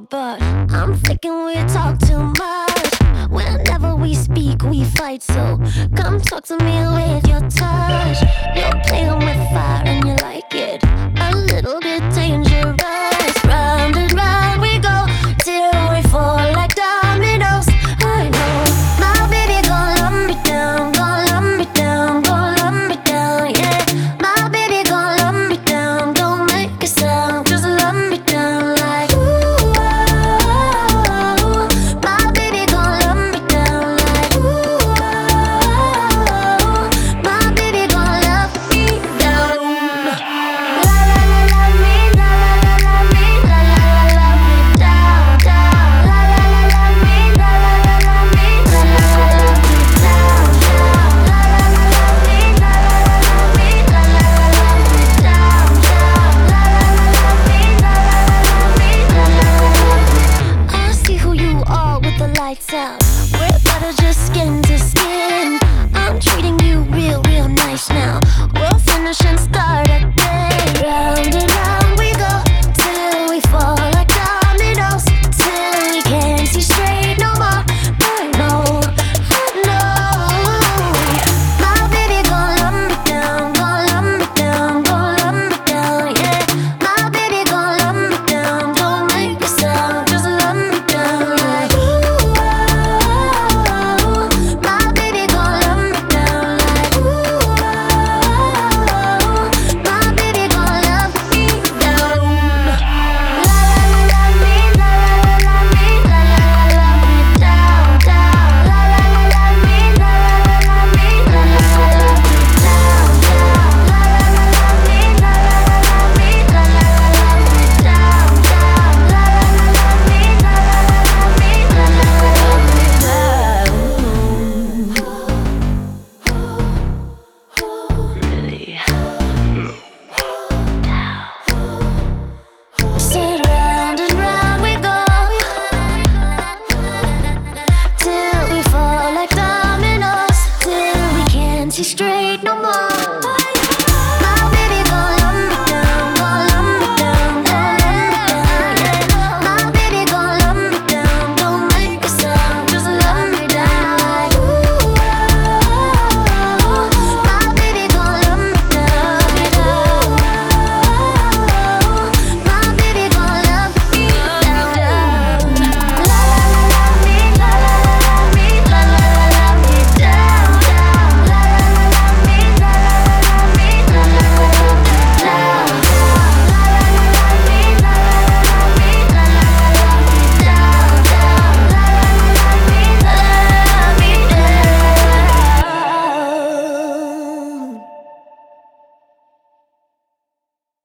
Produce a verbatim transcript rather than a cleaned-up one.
but I'm thinking we talk too much. Whenever we speak, we fight, so come talk to me with your touch. You're playing with fire and you like it, a little bit dangerous. Round and round we go till we fall like dominoes. I know my baby gon' love me down, gon' love me down, gon' love me down, yeah. My baby gon' love me down, don't make a sound, just love me down like ooh, oh. My baby gon' love me down like ooh, oh. My baby gon' love me down. La la la la me, la la la la me, la la la la me down, down. La la la la me, la la la la me, la la la la me down, down. La la la la me, la la la la me, la la la la me down, down. La la la la me, la la la la me, la la la la me. I see who you are with the lights out. We're better just skin to skin. I'm treating you real, real nice now. We'll finish and start again. Round and round we go till we fall like dominoes, till we can't see straight no more. I know, I know. My baby gon' love me down, gon' love me down, gon' love me down, yeah. My baby gon' love me down, don't make a sound, just love me down like ooh, oh. My baby gon' love me down like ooh, oh. My baby gon' love me down. La la la la me, la la la la me, la la la la me down, down. La la la la me, la la la la me, la la la la me down, down. La la la la me, la la la la me, la la la la me down, down. La la la la me, la la la la me, la la la la me down. Sit round and round we go till we fall like dominoes, till we can't see straight no more.